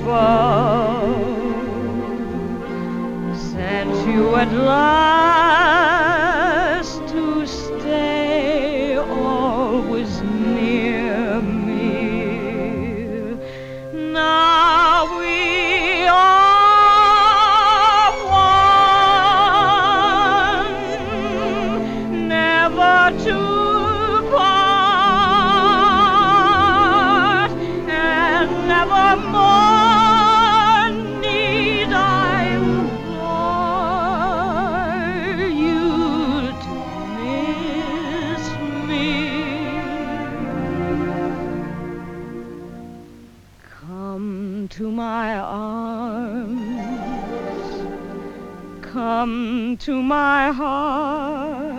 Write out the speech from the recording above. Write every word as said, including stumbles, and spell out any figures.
above sent you at last to stay always near me. Now we are one, never to part, and nevermore need I implore you to miss me. Come to my arms, come to my heart.